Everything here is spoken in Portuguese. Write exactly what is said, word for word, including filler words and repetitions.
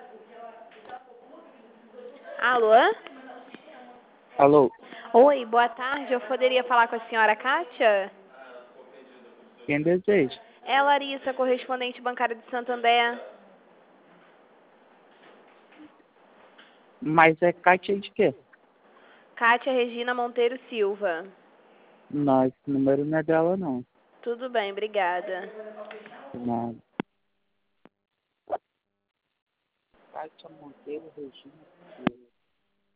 Alô? Alô, Oi, boa tarde. Eu poderia falar com a senhora Kátia? quem deseja? É Larissa, correspondente bancária de Santo André. Mas é Kátia de quê? Kátia Regina Monteiro Silva. Não, esse número não é dela, não. Tudo bem, obrigada. Não. Kátia Monteiro Regina.